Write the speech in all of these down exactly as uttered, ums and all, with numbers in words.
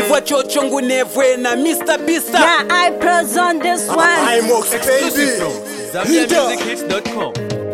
Vwa chochongu nevwe na Mister Bista. Yeah, I pros on this one. I'm Ox, baby. Zambia Music Hits dot com.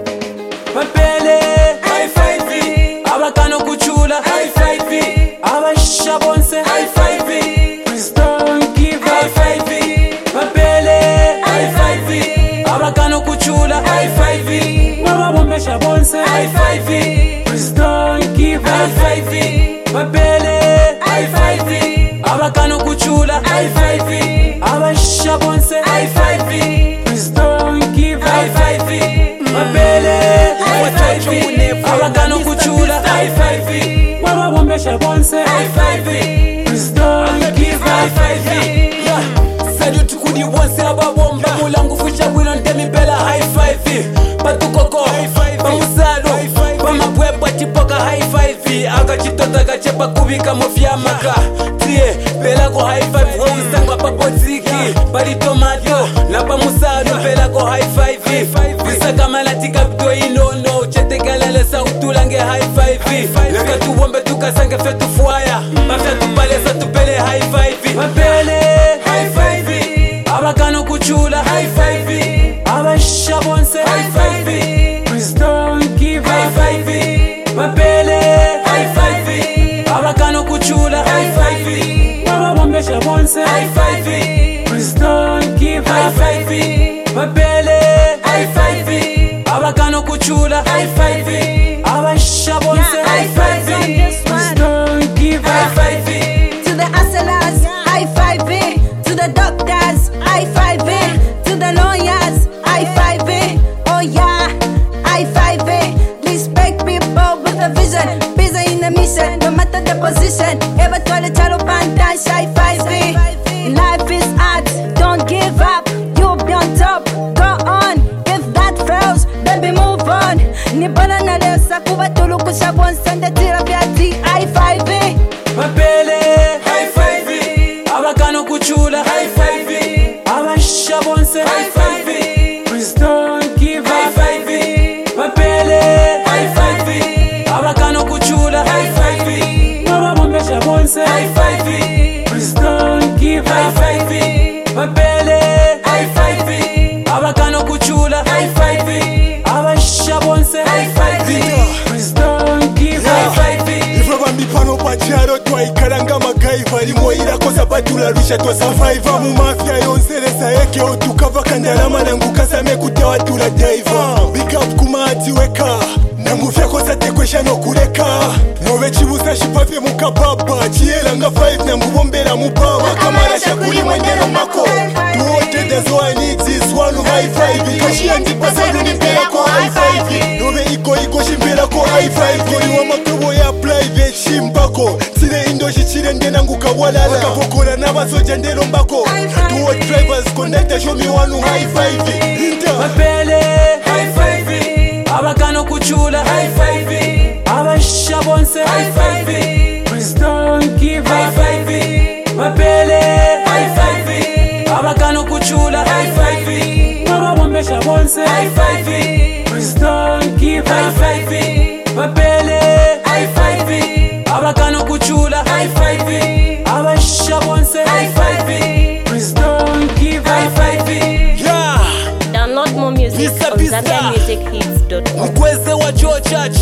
Papele, high five V. Abakano kuchula, high five V. Abashabonse, high five V. Please don't give up, high five V. Papele, high five V. Abakano kuchula, high five V. Wababombe shabonse, high five V. Please don't give up, high five V. Papele, high five V. Abakano kuchula, high five V. Abashabonse, high five V. Please don't give up, high five V. Papele, high five V. Abakano kuchula, high five V. Wababombe shabonse, high five V. Please don't give up, high five V. Salute kudi wonse ababomba mulangu fucha wino ntemi bela high five V. Patukoko, pamusalo, pamabwebwa chipoka high five V. Akachitota kachepa kubika mofyamaka tie bela ko high five wo usangwa papoziki bali tomato na pamusalo bela ko high five V. Bisaka malatika bdo inono chetegalele sa utulange high five V. Leka tuwombe tukasange fetu fuaya bafya tupalesa tupele high five V. Mapele high five V. Abakano kuchula high five V. Abashabonse high five V. Please don't give up, high five V. Mapele high five V. Abakano kuchula high five V. Wababombe shabonse high five V. Please don't give up, high five V. Mapele high five V. Abakano kuchula high five V. Abashabonse high five V. Please don't give up, high five V. To the hustlers, high five V. To the doctors, high five V. To the lawyers, high five V. Oh yeah, high five V. Respect people with a vision, busy in the mission, no matter the position. Ever try to tell a pantash, high five V. Life is hard, don't give up. You'll be on top, go on. If that fails, baby move on. Nibona na leo sakuba tulukusha bonsende tira vyati high five V. Mapele high five V. Abakano kuchula high five V. Abashabonse high five V. Please don't give up, high five V. Mapele high five V. Abakano kuchula high five V. Wababombe shabonse high five V. Please don't give up, high five V. Mapele high five V. Abakano kuchula high five V. Abashabonse high five V. Please don't give up, high five V. Ifa bambi pano pacharo twaikaranga magaiva limoira kosa batula rusha twa survive mu mafia yonselesa yeke otukava kandalama nangu kasame kutawa tula diver big up kumati weka namufya kosa tekwesha no kuleka nobe chibusa shipafye mukababa chiela nga five namubombera mubaba kamara shakuli mwendero mako tuote that's why I need this one high five kashi antipasa lunipera ko high five nobe iko iko shimbera ko high five koli wa makobo ya private shimbako sire indo shichire ndena ngukawalala kapokora nabasoja ndero mbako tuo drivers connect show me one high five inter Mapele high five V. Abakano kuchula high five V. Abashabonse high five V. Please don't give up, high five V. Mapele high five V. Abakano kuchula high five V. Wababombe shabonse high five V. Please don't give up, high five V. Mapele high five V. Abakano kuchula high five V. Abashabonse high five V. Please don't give up, high five V. Yeah. Download more music Mister on Bista. Zambia Music Hits dot com. Mkweze wa Joe Church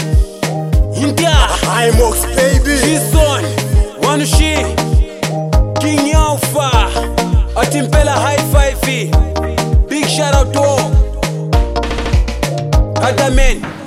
India I'm Ox, baby. Jason Wanushi King Alpha Atimpela high five V. Big shout out to all other men.